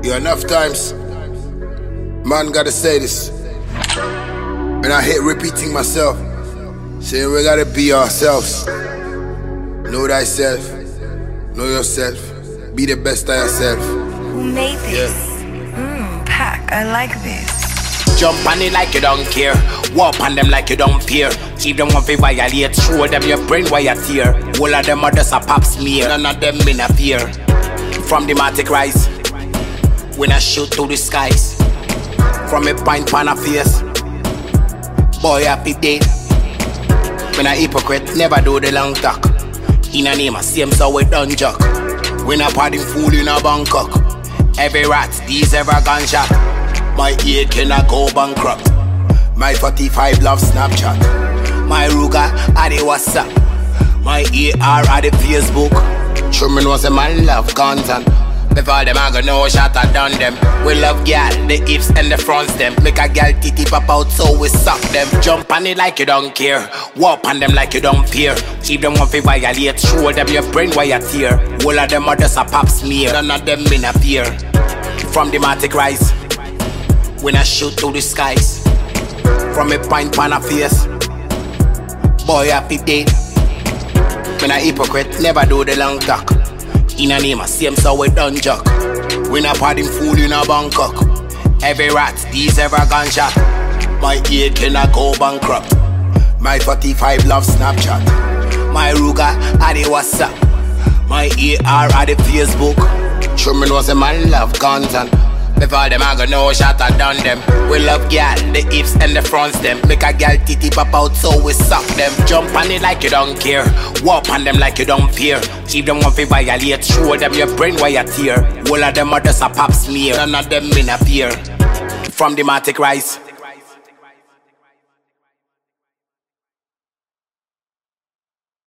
Yeah, enough times, man gotta say this. And I hate repeating myself, saying we gotta be ourselves. Know thyself, know yourself, be the best of yourself. Who made this? Pack, I like this. Jump on it like you don't care. Walk on them like you don't fear. Keep them one fi violate. Show them your brain while you tear. All of them are just a pop smear. None of them in a fear. From the Matic rise, when I shoot through the skies. From a pint pan a face, boy happy day. When a hypocrite never do the long talk. In a name a same so we done jock. When a party fool in a Bangkok. Every rat, these ever gunshot. My ear cannot go bankrupt. My 45 love Snapchat. My Ruger are the WhatsApp. My AR are the Facebook. Truman was a man love content. Before them I go know shot I done them. We love gal, the ifs and the fronts them. Make a gal titty pop out so we suck them. Jump on it like you don't care. Walk on them like you don't fear. Keep them one fi violate. Show them your brain while you tear. All of them are just a pop smear. None of them in a fear. From the Matic rise, when I shoot through the skies. From a pint pan a face, boy happy day. When a hypocrite never do the long talk. In a name a same so we done jock. When a party fool in a Bangkok. Every rat, these ever gunshot. My ear cannot go bankrupt. My 45 love Snapchat. My Ruger are the WhatsApp. My AR are the Facebook. Truman was a man love content. Before them I go know shot I done them. We love gal, the ifs and the fronts them. Make a gal titty pop out so we suck them. Jump on it like you don't care. Walk on them like you don't fear. Keep them one fi violate. Show them your brain while you tear. All of them are just a pop smear. None of them in a fear. From the Matic rise,